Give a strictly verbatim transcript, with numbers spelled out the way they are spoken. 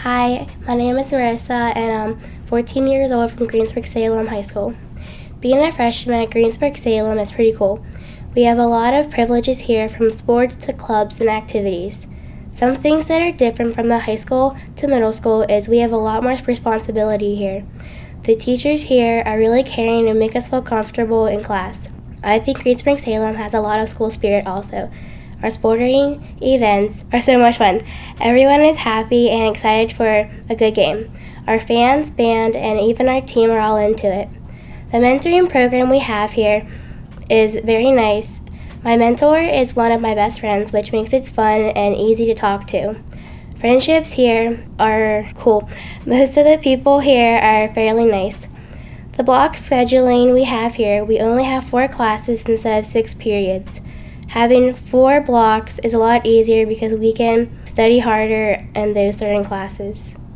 Hi, my name is Marissa, and I'm fourteen years old from Greensburg-Salem High School. Being a freshman at Greensburg-Salem is pretty cool. We have a lot of privileges here, from sports to clubs and activities. Some things that are different from the high school to middle school is we have a lot more responsibility here. The teachers here are really caring and make us feel comfortable in class. I think Greensburg-Salem has a lot of school spirit also. Our sporting events are so much fun. Everyone is happy and excited for a good game. Our fans, band, and even our team are all into it. The mentoring program we have here is very nice. My mentor is one of my best friends, which makes it fun and easy to talk to. Friendships here are cool. Most of the people here are fairly nice. The block scheduling we have here, we only have four classes instead of six periods. Having four blocks is a lot easier because we can study harder in those certain classes.